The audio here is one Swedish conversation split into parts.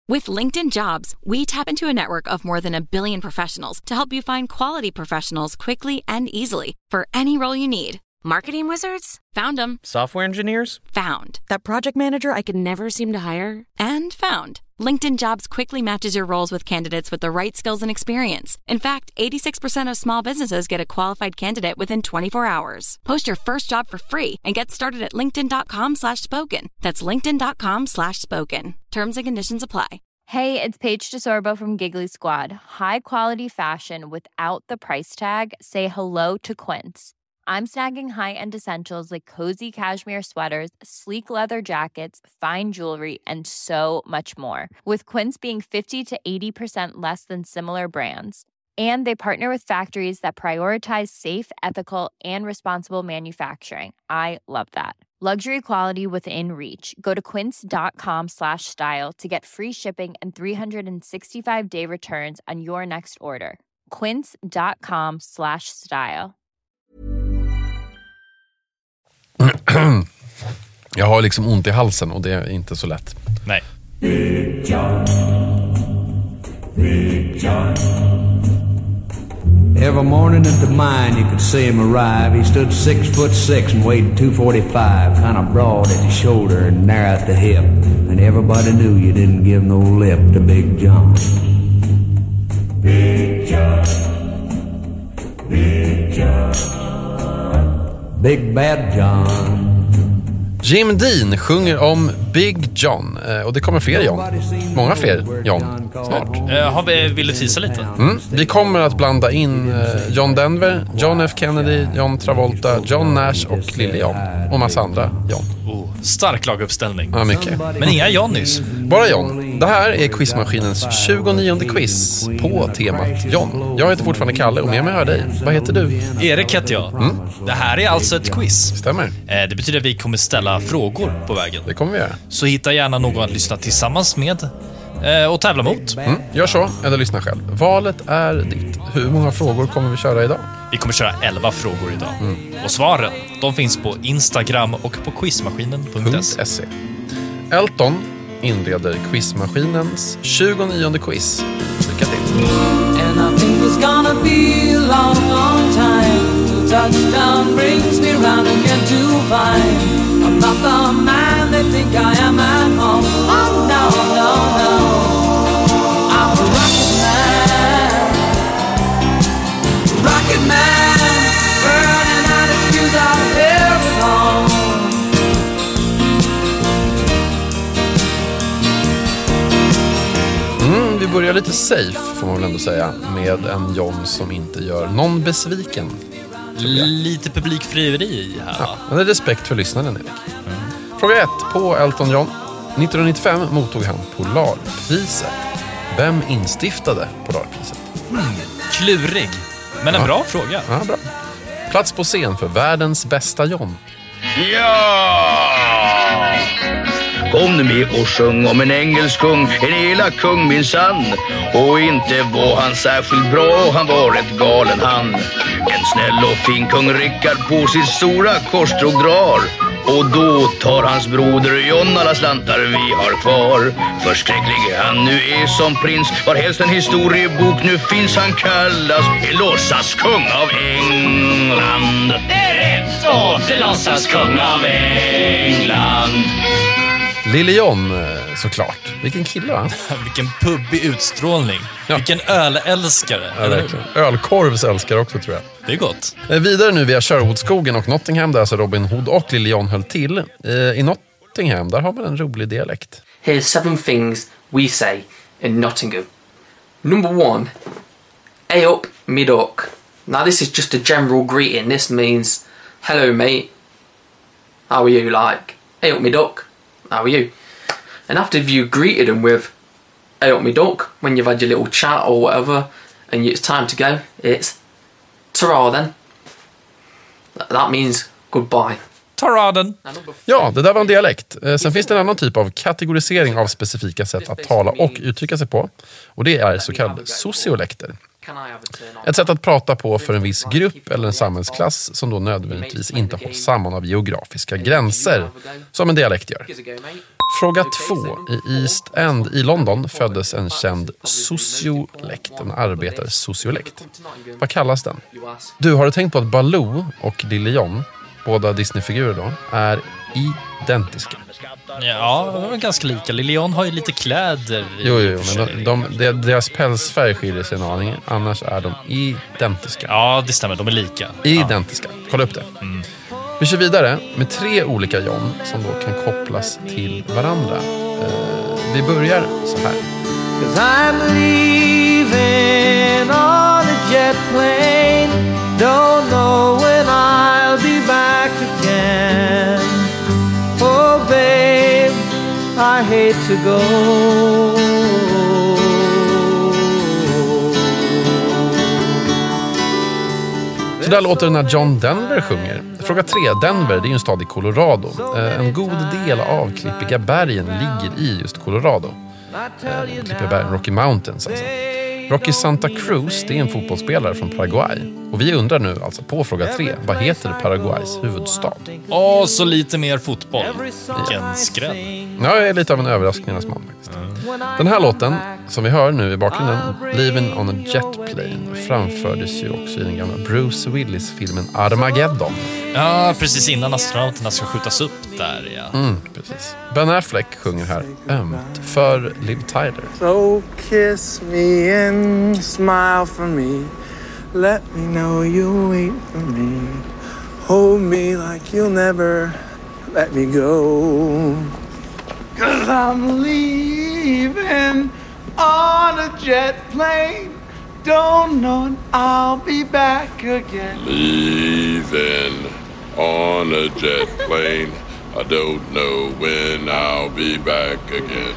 With LinkedIn Jobs, we tap into a network of more than 1 billion professionals to help you find quality professionals quickly and easily for any role you need. Marketing wizards? Found them. Software engineers? Found. That project manager I could never seem to hire? And found. LinkedIn Jobs quickly matches your roles with candidates with the right skills and experience. In fact, 86% of small businesses get a qualified candidate within 24 hours. Post your first job for free and get started at linkedin.com/spoken. That's linkedin.com/spoken. Terms and conditions apply. Hey, it's Paige DeSorbo from Giggly Squad. High quality fashion without the price tag. Say hello to Quince. I'm snagging high-end essentials like cozy cashmere sweaters, sleek leather jackets, fine jewelry, and so much more. With Quince being 50 to 80% less than similar brands. And they partner with factories that prioritize safe, ethical, and responsible manufacturing. I love that. Luxury quality within reach. Go to quince.com/style to get free shipping and 365-day returns on your next order. Quince.com/style. Jag har liksom ont i halsen och det är inte så lätt. Nej. Big John. Big John. Every morning at the mine you could see him arrive. He stood 6'6" and weighed 245, kind of broad at the shoulder and narrow at the hip. And everybody knew you didn't give no lip to Big John. Big John. Big John. Big Bad John. Jim Dean sjunger om Big John. Och det kommer fler John. Många fler John snart. Vill du tisa lite? Vi kommer att blanda in John Denver, John F. Kennedy, John Travolta, John Nash och Lille John. Och massa andra John. Stark laguppställning. Ja, mycket. Men inga Johnnys. Bara John. Det här är Quizmaskinens 29:e quiz på temat John. Jag heter fortfarande Kalle och med mig hör dig. Vad heter du? Erik heter jag. Det här är alltså ett quiz. Stämmer. Det betyder att vi kommer ställa frågor på vägen. Det kommer vi göra. Så hitta gärna någon att lyssna tillsammans med och tävla mot. Gör så, eller lyssna själv. Valet är ditt. Hur många frågor kommer vi köra idag? Vi kommer köra 11 frågor idag. Och svaren, de finns på Instagram och på quizmaskinen.se. Elton inleder Quizmaskinens 29:e quiz. Lycka till. And I think it's gonna be a long, long time till touchdown brings me round again to find I'm not the man they think I am at home. Oh no, no, no, I'm a rocket man, burning out his fuse out here at home. Vi börjar lite safe, får man väl ändå säga, med en John som inte gör någon besviken. Lite publikfrieri här. Ja, men det är respekt för lyssnaren, Erik. Fråga 1 på Elton John. 1995 mottog han Polarpriset. Vem instiftade Polarpriset? Klurig, men en bra fråga. Ja, bra. Plats på scen för världens bästa John. Ja! Kom nu med och sjung om en engelsk kung, en elak kung minsann. Och inte var han särskilt bra, han var ett galen han. En snäll och fin kung Rickard på sitt stora korstråg drar. Och då tar hans broder John alla slantar vi har kvar. Förskräcklig han nu är som prins, var helst en historiebok nu finns. Han kallas låtsaskung av England. Det är rätt så, låtsaskung av England. Lille John, såklart. Vilken kille, va? Vilken pubbig utstrålning. Ja. Vilken ölälskare. Ja, verkligen. Ölkorvsälskare också, tror jag. Det är gott. Vidare nu via Sherwoodskogen och Nottingham, där alltså Robin Hood och Lille John höll till. I Nottingham, där har man en rolig dialekt. Here's 7 things we say in Nottingham. Number 1, hey up, me duck. Now this is just a general greeting. This means, hello mate, how are you, like, hey up, me duck. How are you? And after you greeted them with hey up me duck, when you've had your little chat or whatever and it's time to go, it's ta-ra then. That means goodbye. Ta-ra-den. Ja, det där var en dialekt. Sen finns det en annan typ av kategorisering av specifika sätt att tala och uttrycka sig på. Och det är så kallade sociolekter. Ett sätt att prata på för en viss grupp eller en samhällsklass som då nödvändigtvis inte hålls samman av geografiska gränser, som en dialekt gör. Fråga 2. I East End i London föddes en känd sociolekt, en arbetarsociolekt. Vad kallas den? Du, har du tänkt på att Baloo och Lille John, båda Disney-figurer då, är identiska? Ja, de är ganska lika. Lille John har ju lite kläder. Jo, men deras pälsfärg skiljer sig en aning. Annars är de identiska. Ja, det stämmer. De är lika. Identiska. Kolla upp det. Vi kör vidare med 3 olika John som då kan kopplas till varandra. Vi börjar så här. 'Cause I'm leaving on a jet plane. Don't know when I'll be back again. Oh babe, I hate to go. Så där låter det när John Denver sjunger. Fråga 3. Denver, det är ju en stad i Colorado. En god del av Klippiga bergen ligger i just Colorado. Klippiga bergen, Rocky Mountains alltså. Rocky Santa Cruz, det är en fotbollsspelare från Paraguay. Och vi undrar nu alltså på fråga 3, vad heter Paraguays huvudstad? Så lite mer fotboll. Vilken skräll. Ja, jag är lite av en överraskningens man faktiskt. Den här låten som vi hör nu i bakgrunden, Living on a Jet Plane, framfördes ju också i den gamla Bruce Willis-filmen Armageddon. Ja, precis innan astronauterna ska skjutas upp där, ja. Precis. Ben Affleck sjunger här ömt för Liv Tyler. So kiss me and smile for me. Let me know you wait for me. Hold me like you'll never let me go. 'Cause I'm leaving on a jet plane. Don't know when I'll be back again. Leaving on a jet plane. I don't know when I'll be back again.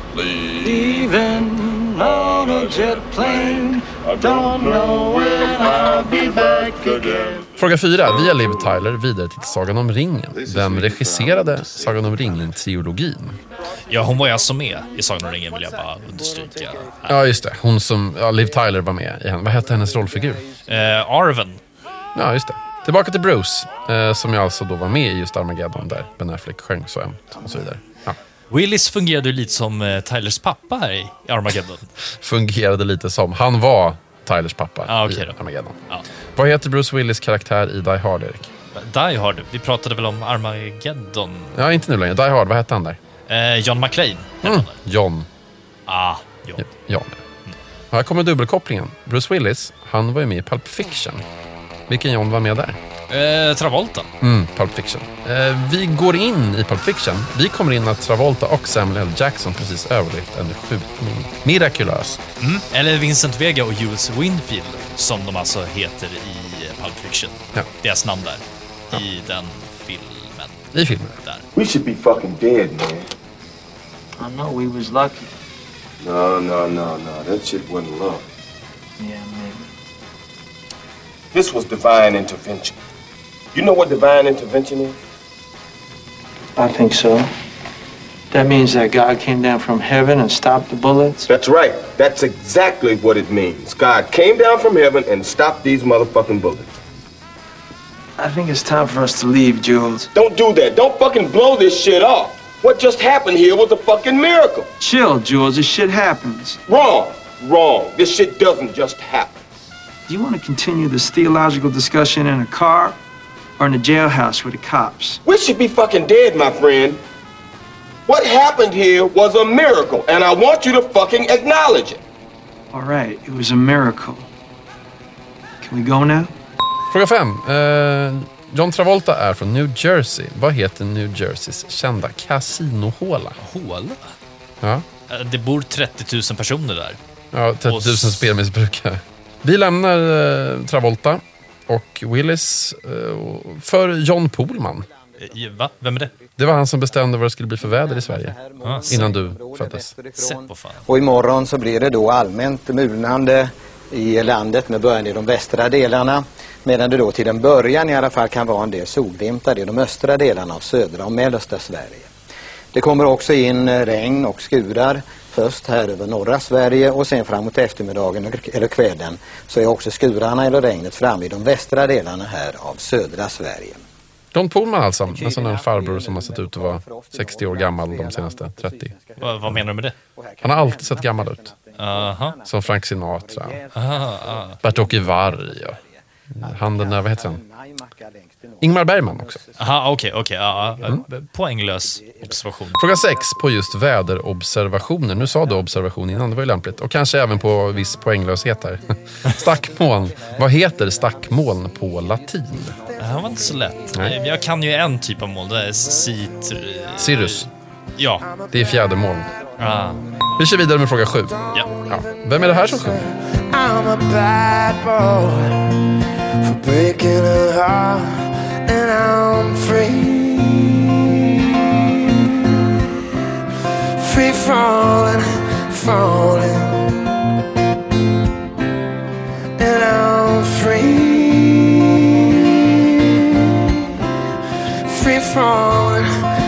Leaving on a jet plane. I don't know when I'll be back again. Fråga 4. Via Liv Tyler vidare till Sagan om ringen. Vem regisserade Sagan om ringen-trilogin? Ja, hon var ju alltså med i Sagan om ringen, vill jag bara understryka. Ja, just det. Hon som, Liv Tyler var med i henne. Vad hette hennes rollfigur? Arwen. Ja, just det. Tillbaka till Bruce, som jag alltså då var med i just Armageddon där Ben Affleck sjöng så ömt och så vidare. Ja. Willis fungerade ju lite som Tylers pappa här i Armageddon. Fungerade lite som. Han var Tylers pappa okay i Armageddon. Ja. Vad heter Bruce Willis karaktär i Die Hard, Erik? Die Hard, vi pratade väl om Armageddon? Ja, inte nu längre. Die Hard, vad hette han där? John McClane. John. John. Ja. Här kommer dubbelkopplingen. Bruce Willis, han var ju med i Pulp Fiction. Vilken John var med där? Travolta. Pulp Fiction. Vi går in i Pulp Fiction. Vi kommer in att Travolta och Samuel L. Jackson precis överlevt en skjutning. Mirakulöst. Eller Vincent Vega och Jules Winfield, som de alltså heter i Pulp Fiction. Ja. Deras namn där. Ja. I den filmen. I filmen. Där. We should be fucking dead, man. I know we was lucky. No. That shit wasn't luck. Yeah, maybe. This was divine intervention. You know what divine intervention is? I think so. That means that God came down from heaven and stopped the bullets? That's right. That's exactly what it means. God came down from heaven and stopped these motherfucking bullets. I think it's time for us to leave, Jules. Don't do that. Don't fucking blow this shit off. What just happened here was a fucking miracle. Chill, Jules. This shit happens. Wrong. This shit doesn't just happen. Do you want to continue this theological discussion in a car or in a jailhouse with the cops? We should be fucking dead, my friend. What happened here was a miracle, and I want you to fucking acknowledge it. All right, it was a miracle. Can we go now? Fråga 5. John Travolta är från New Jersey. Vad heter New Jerseys kända kasinohåla? Håla? Ja. Det bor 30 000 personer där. Ja, 30 000 spelmissbrukare. Vi lämnar Travolta och Willis för John Pohlman. Va? Vem är det? Det var han som bestämde vad det skulle bli för väder i Sverige innan du föddes. Och imorgon så blir det då allmänt mulnande i landet med början i de västra delarna. Medan det då till en början i alla fall kan vara en del solglimtar i de östra delarna av södra och mellersta Sverige. Det kommer också in regn och skurar först här över norra Sverige och sen framåt eftermiddagen eller kvällen så är också skurarna eller regnet framme i de västra delarna här av södra Sverige. John Pohlman alltså, en sån här farbror som har sett ut att vara 60 år gammal de senaste 30. Vad menar du med det? Han har alltid sett gammal ut. Aha. Som Frank Sinatra. Bert-Åke Varg. Ja. Handen där, vad heter han? Ingmar Bergman också. Aha, okej. Poänglös observation. Fråga 6 på just väderobservationer. Nu sa du observation innan, det var ju lämpligt. Och kanske även på viss poänglöshet här. Stackmoln. Vad heter stackmoln på latin? Det här var inte så lätt. Nej. Jag kan ju en typ av moln. Det är Cirrus. Ja. Det är fjädermoln. Vi kör vidare med fråga 7. Ja. Vem är det här som sjunger? I'm a bad boy for breaking a heart, and I'm free, free falling, and I'm free, free falling.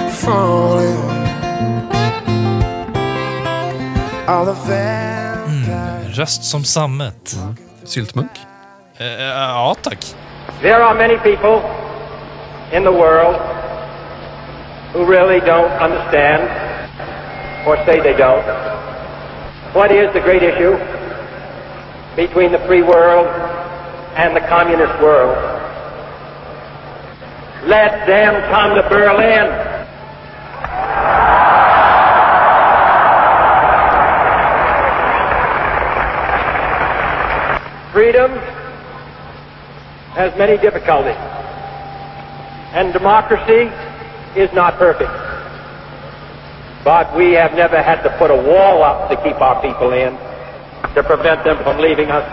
All the röst som sammet. Syltmunk? Ja, tack. There are many people in the world who really don't understand, or say they don't, what is the great issue between the free world and the communist world. Let them come to Berlin. Freedom has many difficulties, and democracy is not perfect. But we have never had to put a wall up to keep our people in, to prevent them from leaving us.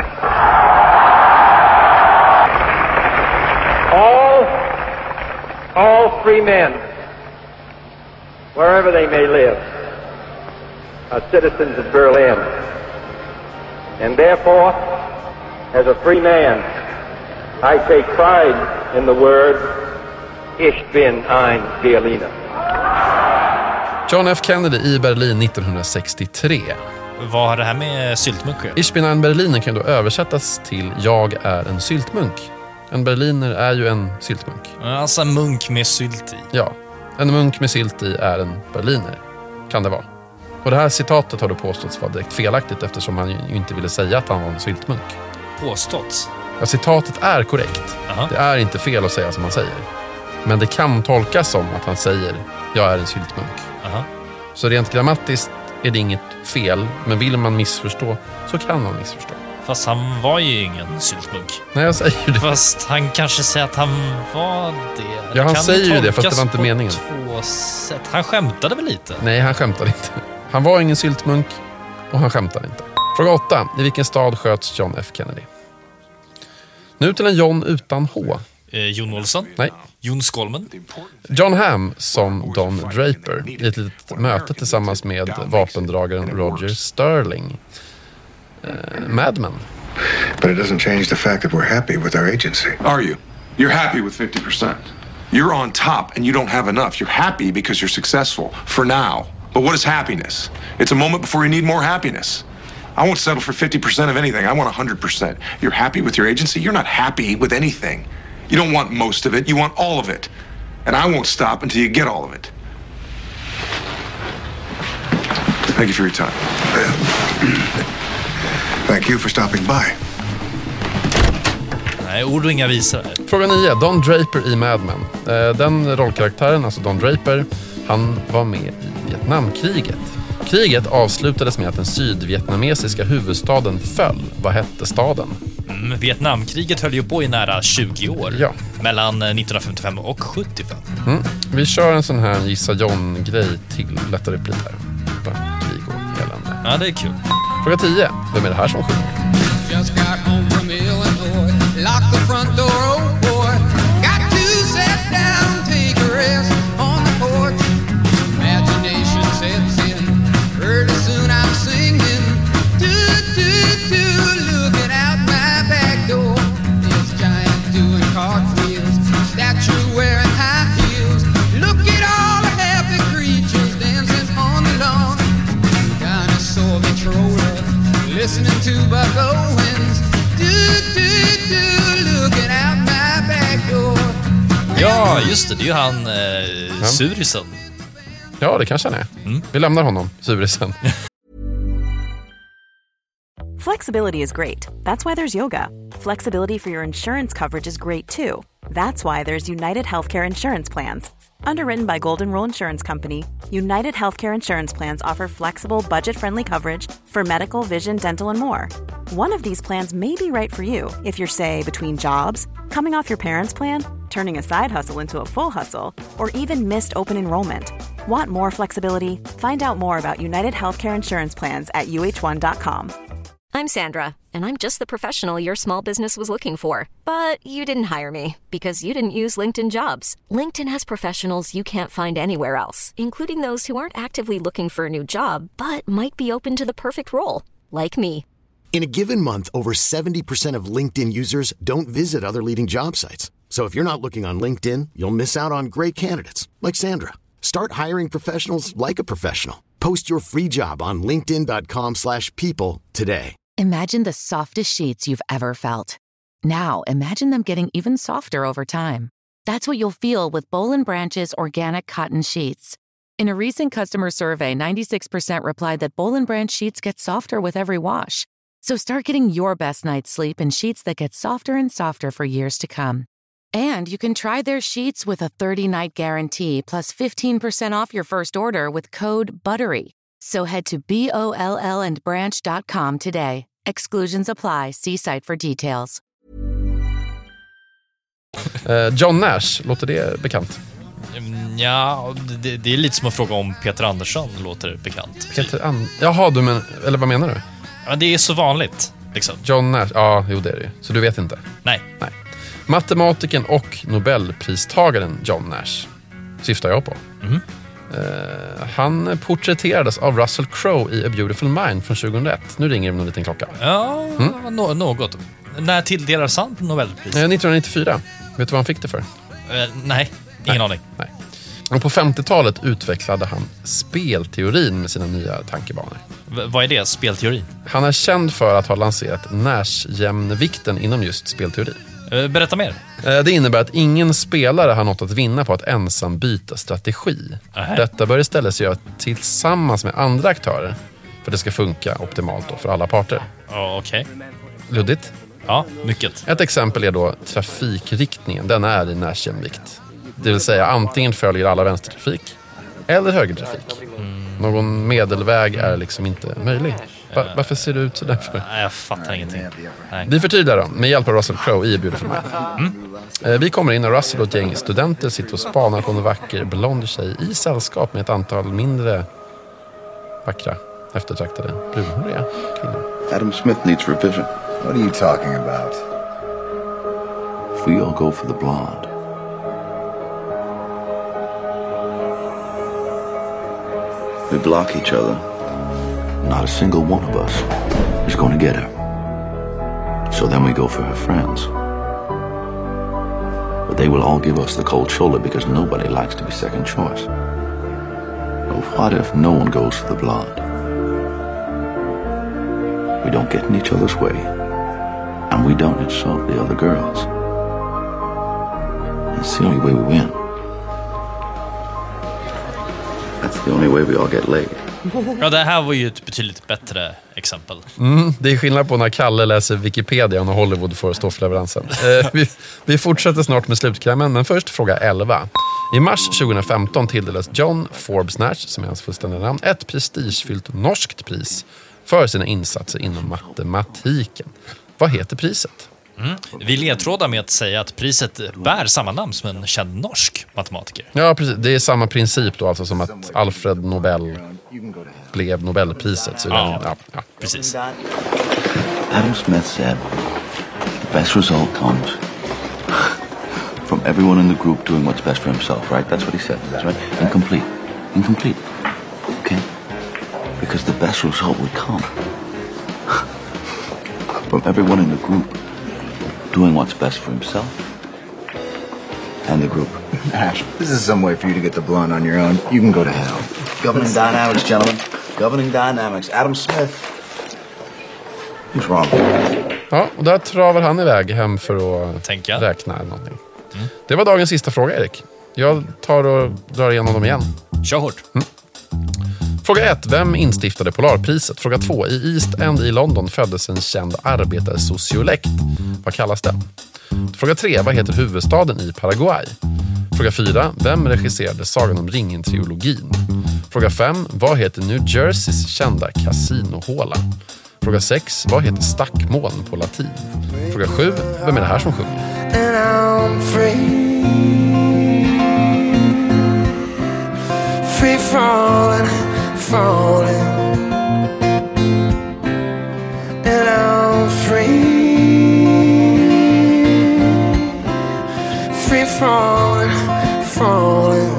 All free men, wherever they may live, are citizens of Berlin, and therefore, as a free man, I take pride in the word Ich bin ein Berliner. John F. Kennedy i Berlin 1963. Vad har det här med syltmunk? Ich bin ein Berliner kan då översättas till jag är en syltmunk. En berliner är ju en syltmunk. Alltså en munk med sylt i. Ja, en munk med sylt i är en berliner. Kan det vara. Och det här citatet har då påståtts vara direkt felaktigt eftersom han ju inte ville säga att han var en syltmunk. Påståtts? Ja, citatet är korrekt. Aha. Det är inte fel att säga som han säger. Men det kan tolkas som att han säger jag är en syltmunk. Aha. Så rent grammatiskt är det inget fel. Men vill man missförstå så kan man missförstå. Fast han var ju ingen syltmunk. Nej, jag säger det. Fast han kanske säger att han var det. Ja, han säger ju det, fast det var inte meningen. Två sätt. Han skämtade väl lite? Nej, han skämtade inte. Han var ingen syltmunk och han skämtade inte. Fråga 8. I vilken stad sköts John F. Kennedy? Nu till en John utan H. Jon Olsson? Nej. Jon Skolmen? John Hamm som Don Draper i ett litet möte tillsammans med vapendragaren Roger Sterling. Mad Men. But it doesn't change the fact that we're happy with our agency. Are you? You're happy with 50%. You're on top and you don't have enough. You're happy because you're successful for now. But what is happiness? It's a moment before you need more happiness. I won't settle for 50% of anything. I want 100%. You're happy with your agency? You're not happy with anything. You don't want most of it. You want all of it. And I won't stop until you get all of it. Thank you for your time. Thank you for stopping by. Nej, ord och inga visor. Fråga 9. Don Draper i Mad Men. Den rollkaraktären, alltså Don Draper, han var med i Vietnamkriget. Kriget avslutades med att den sydvietnamesiska huvudstaden föll. Vad hette staden? Vietnamkriget höll ju på i nära 20 år. Ja. Mellan 1955 och 75. Vi kör en sån här Gissa John-grej till lättare upp lite här. Krig och elände. Ja, det är kul. Fråga 10. Vem är det här som sjunger? Just got home from Illinois. Lock the front door, oh boy. Got to sit down, take a rest on the porch. Imagination sets in. Pretty soon I'm singing. Do, do, do, looking out my back door. This giant doing cartwheels. Statue wearing high heels. Look at all the happy creatures dancing on the lawn. Gonna listening to Buck Owens. Looking out my back door. Ja, just det. Det är ju han Surisen. Ja, det kanske han är. Vi lämnar honom, Surisen. Flexibility is great. That's why there's yoga. Flexibility for your insurance coverage is great too. That's why there's United Healthcare Insurance Plans. Underwritten by Golden Rule Insurance Company, United Healthcare Insurance Plans offer flexible, budget-friendly coverage for medical, vision, dental, and more. One of these plans may be right for you if you're, say, between jobs, coming off your parents' plan, turning a side hustle into a full hustle, or even missed open enrollment. Want more flexibility? Find out more about United Healthcare Insurance Plans at uh1.com. I'm Sandra, and I'm just the professional your small business was looking for. But you didn't hire me because you didn't use LinkedIn Jobs. LinkedIn has professionals you can't find anywhere else, including those who aren't actively looking for a new job, but might be open to the perfect role, like me. In a given month, over 70% of LinkedIn users don't visit other leading job sites. So if you're not looking on LinkedIn, you'll miss out on great candidates, like Sandra. Start hiring professionals like a professional. Post your free job on linkedin.com/people today. Imagine the softest sheets you've ever felt. Now, imagine them getting even softer over time. That's what you'll feel with Boll & Branch's organic cotton sheets. In a recent customer survey, 96% replied that Boll & Branch sheets get softer with every wash. So start getting your best night's sleep in sheets that get softer and softer for years to come. And you can try their sheets with a 30-night guarantee plus 15% off your first order with code BUTTERY. So head to BOLLandbranch.com today. Exclusions apply. See site for details. John Nash, låter det bekant? Ja, det är lite som att fråga om Peter Andersson låter bekant. Jaha, eller vad menar du? Ja, det är så vanligt, liksom. John Nash, ja, jo det är det. Så du vet inte? Nej. Matematikern och Nobelpristagaren John Nash syftar jag på. Han porträtterades av Russell Crowe i A Beautiful Mind från 2001. Nu ringer det någon liten klocka. Ja, något. När tilldelades han Nobelpris? 1994. Vet du vad han fick det för? Nej, ingen aning. Nej. Och på 50-talet utvecklade han spelteorin med sina nya tankebanor. Vad är det, spelteorin? Han är känd för att ha lanserat Nash-jämnvikten inom just spelteori. Berätta mer. Det innebär att ingen spelare har något att vinna på att ensam byta strategi. Detta bör istället göras tillsammans med andra aktörer för att det ska funka optimalt då för alla parter. Okej. Luddigt? Ja, mycket. Ett exempel är då trafikriktningen. Den är i Nash-jämvikt. Det vill säga antingen följer alla vänstertrafik eller högertrafik. Någon medelväg är liksom inte möjlig. Varför ser det ut så därför? Nej, jag fattar ingenting. Nej. Vi förtydligar då, med hjälp av Russell Crowe i Beautiful Mind. Vi kommer in när Russell och ett gäng studenter sitter och spanar på en vacker blond tjej i sällskap med ett antal mindre vackra, eftertraktade brunhåriga kvinnor. Adam Smith needs revision. What are you talking about? If we all go for the blonde, we block each other. Not a single one of us is going to get her. So then we go for her friends. But they will all give us the cold shoulder because nobody likes to be second choice. But what if no one goes for the blonde? We don't get in each other's way. And we don't insult the other girls. That's the only way we win. That's the only way we all get laid. Ja, det här var ju ett betydligt bättre exempel. Det är skillnad på när Kalle läser Wikipedia och när Hollywood får stå för leveransen. Vi fortsätter snart med slutklämmen, men först fråga 11. I mars 2015 tilldelades John Forbes Nash, som är hans fullständiga namn, ett prestigefyllt norskt pris för sina insatser inom matematiken. Vad heter priset? Vi ledtrådar med att säga att priset bär samma namn som en känd norsk matematiker. Ja, precis. Det är samma princip då, alltså som att Alfred Nobel blev Nobelpriset. Så ja, precis. Adam Smith said, the best result comes from everyone in the group doing what's best for himself, right? That's what he said, that's right? Incomplete. Okay? Because the best result would come from everyone in the group doing what's best for himself and the group. Ash, this is some way for you to get the blonde on your own. You can go to hell. Governing dynamics, gentlemen. Governing dynamics. Adam Smith. What's wrong? Ja, och där travar han iväg hem för att räkna eller någonting. Det var dagens sista fråga, Erik. Jag tar och drar igenom dem igen. Kör hårt. Fråga 1. Vem instiftade Polarpriset? Fråga 2. I East End i London föddes en känd arbetarsociolekt. Vad kallas den? Fråga 3. Vad heter huvudstaden i Paraguay? Fråga 4. Vem regisserade Sagan om ringen-trilogin? Fråga 5. Vad heter New Jerseys kända kasinohåla? Fråga 6. Vad heter stackmoln på latin? Fråga 7. Vem är det här som sjunger? And I'm free, free falling, falling. And I'm free, free falling, falling.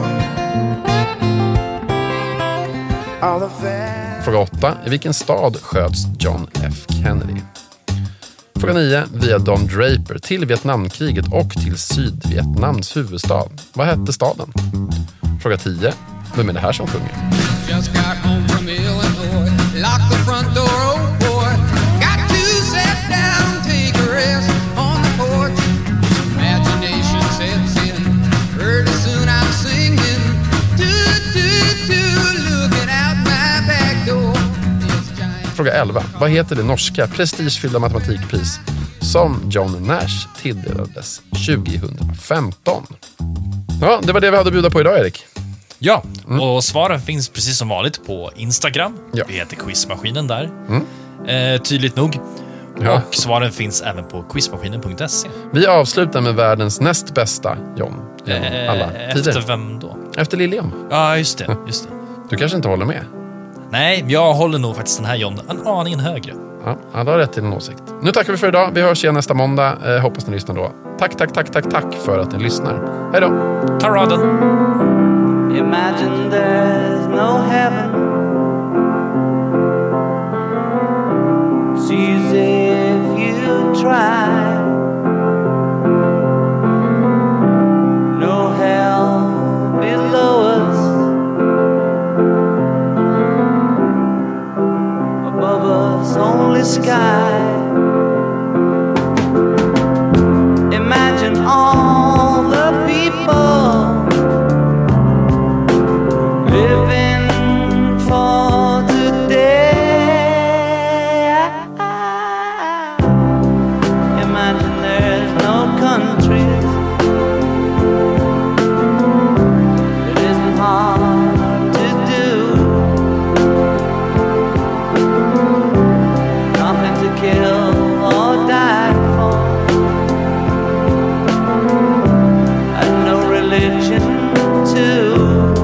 Fråga 8. I vilken stad sköts John F. Kennedy? Fråga 9. Via Don Draper till Vietnamkriget och till Sydvietnams huvudstad. Vad hette staden? Fråga 10. Vem är det här som sjunger? Just got home from Illinois, lock the front door, oh boy. Got to sit down, take a rest on the porch. Imagination sets in, pretty soon I'm singing. Looking out my back door. Fråga 11. Vad heter det norska prestigefyllda matematikpris som John Nash tilldelades 2015? Ja, det var det vi hade att bjuda på idag, Erik. Ja, och svaren finns precis som vanligt på Instagram. Ja. Vi heter Quizmaskinen där. Tydligt nog. Ja. Och svaren finns även på quizmaskinen.se. Vi avslutar med världens näst bästa John genom alla tider. Efter vem då? Efter Lilium. Ja, just det. Du kanske inte håller med? Nej, jag håller nog faktiskt den här John en aningen högre. Ja, alla har rätt till en åsikt. Nu tackar vi för idag. Vi hörs igen nästa måndag. Hoppas ni lyssnar då. Tack för att ni lyssnar. Hej då! Ta raden! Imagine there's no heaven. It's easy if you try. No hell below us. Above us only sky. Imagine all the people living for today. Imagine there's no countries. It isn't hard to do. Nothing to kill or die for. And no religion too.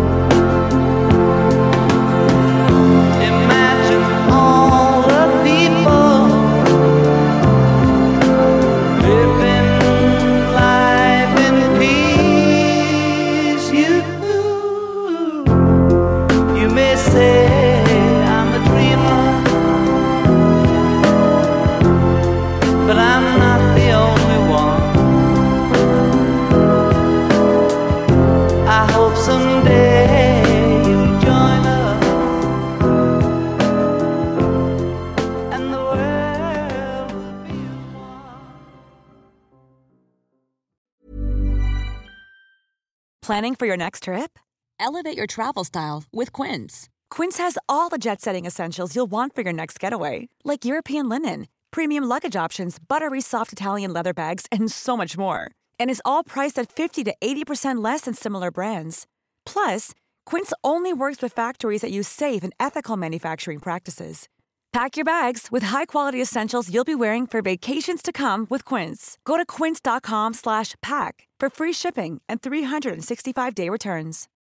Planning for your next trip? Elevate your travel style with Quince. Quince has all the jet-setting essentials you'll want for your next getaway, like European linen, premium luggage options, buttery soft Italian leather bags, and so much more. And is all priced at 50 to 80% less than similar brands. Plus, Quince only works with factories that use safe and ethical manufacturing practices. Pack your bags with high-quality essentials you'll be wearing for vacations to come with Quince. Go to quince.com/pack for free shipping and 365-day returns.